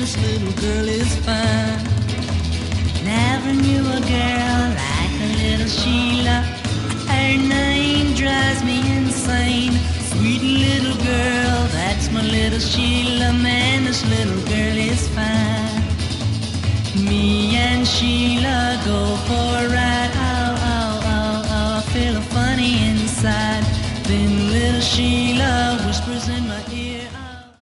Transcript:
this little girl is fine. Never knew a girl like a little Sheila. Her name drives me insane. Sweet little girl, that's my little Sheila. Man, this little girl is fine. Me and Sheila go for a ride. Oh, oh, oh, oh, I feel funny inside. Then little Sheila whispers in my ear.